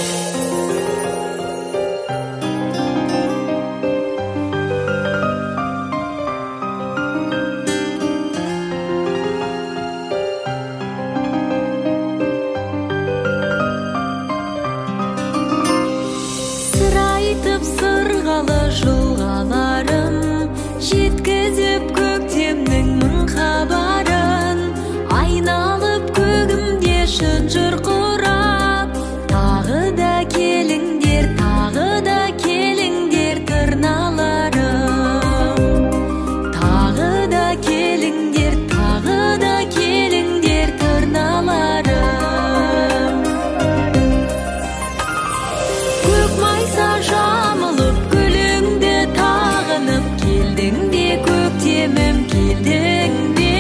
Сырғалы жылғаларым жеткізіп көктемнің мың хабарын, айналып көгімде шынжыр құрап, тағы да келіңдер тырналарым, тағы да келіңдер тырналарым. Көк майса жамылып гүліңді тағынып, келдің бе көктемім, келдің бе?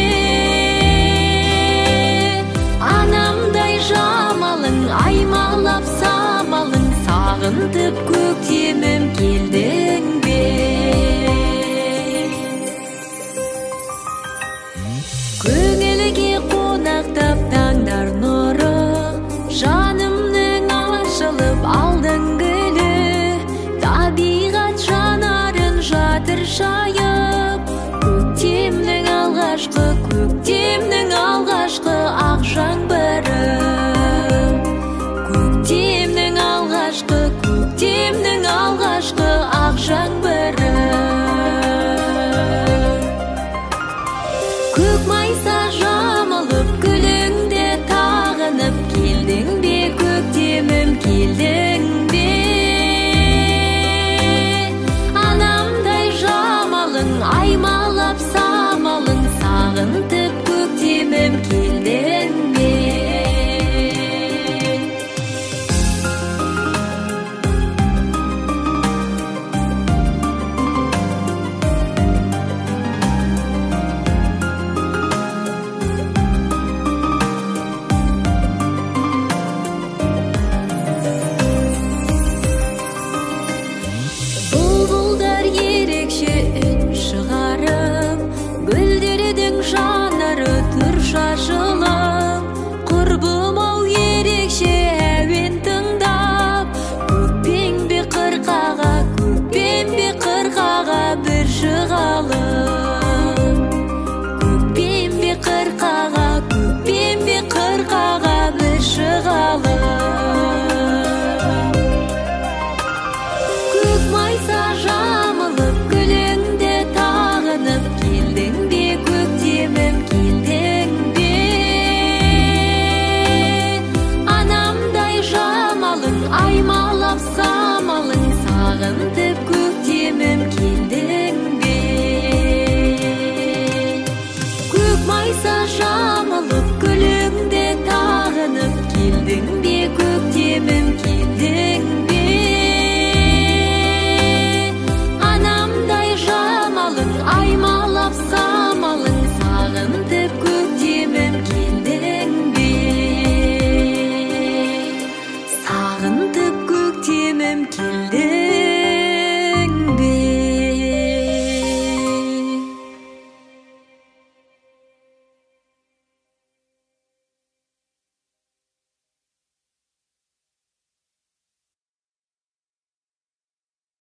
Анамдай жамалың, аймалап самалың, сағынтып көктемім, келдің бе? Көңілге қонақтап таңдар нұры, жанымның ашылып алдың гүлі, табиғат жанарын жатыр шайып, көктемнің алғашқы ақ жаңбыры, көктемнің алғашқы ақ жаңбыры. Көк майса жамылып гүліңді тағынып, келдің бе көктемім, келдің бе? Анамдай жамалың, аймалап самалың, сағынтып көктемім, келдің бе? Бұлбұлдар ерекше үн шығарып, гүлдердің жанары тұр шашылып, құрбым-ау ерекше әуен тыңдап, көкпен бе қырқаға бір жығалып, көкпен бе қырқаға бір жығалып. Көк майса жамылып гүліңді тағынып, келдің бе көктемім, келдің бе? Анамдай жамалың, аймалап самалың, сағынтып